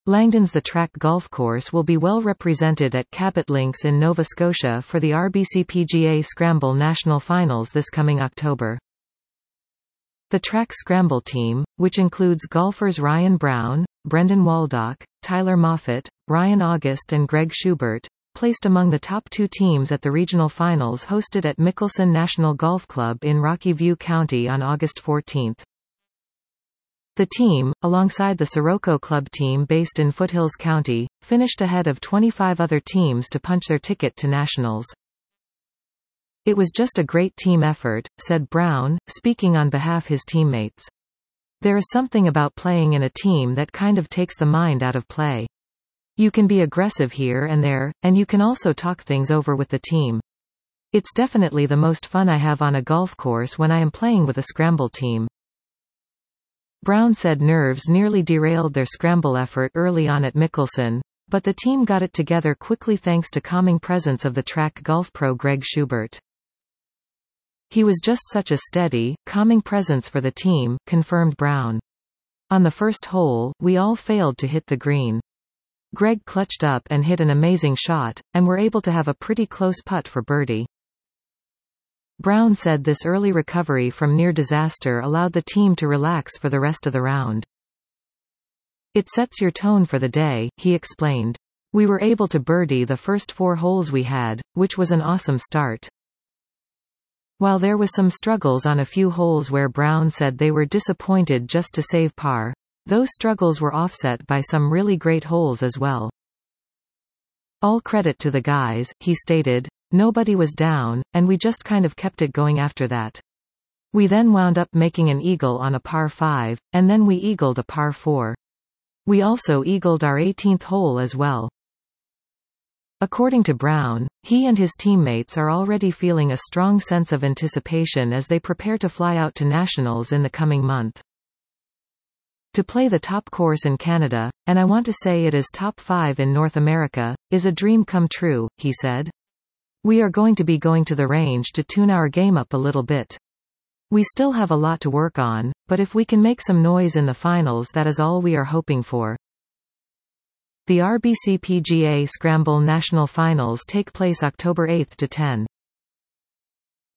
Langdon's The Track golf course will be well represented at Cabot Links in Nova Scotia for the RBC PGA Scramble National Finals this coming October. The Track Scramble team, which includes golfers Ryan Brown, Brendan Waldock, Tyler Moffitt, Ryan August and Greg Schubert, placed among the top 2 teams at the regional finals hosted at Mickelson National Golf Club in Rocky View County on August 14. The team, alongside the Sirocco Club team based in Foothills County, finished ahead of 25 other teams to punch their ticket to nationals. "It was just a great team effort," said Brown, speaking on behalf of his teammates. "There is something about playing in a team that kind of takes the mind out of play. You can be aggressive here and there, and you can also talk things over with the team. It's definitely the most fun I have on a golf course when I am playing with a scramble team." Brown said nerves nearly derailed their scramble effort early on at Mickelson, but the team got it together quickly thanks to calming presence of the Track golf pro Greg Schubert. "He was just such a steady, calming presence for the team," confirmed Brown. "On the first hole, we all failed to hit the green. Greg clutched up and hit an amazing shot, and were able to have a pretty close putt for birdie." Brown said this early recovery from near disaster allowed the team to relax for the rest of the round. "It sets your tone for the day," he explained. "We were able to birdie the first 4 holes we had, which was an awesome start." While there was some struggles on a few holes where Brown said they were disappointed just to save par, those struggles were offset by some really great holes as well. "All credit to the guys," he stated. "Nobody was down, and we just kind of kept it going after that. We then wound up making an eagle on a par 5, and then we eagled a par 4. We also eagled our 18th hole as well." According to Brown, he and his teammates are already feeling a strong sense of anticipation as they prepare to fly out to nationals in the coming month. "To play the top course in Canada, and I want to say it is top 5 in North America, is a dream come true," he said. "We are going to be going to the range to tune our game up a little bit. We still have a lot to work on, but if we can make some noise in the finals, that is all we are hoping for." The RBC PGA Scramble National Finals take place October 8 to 10.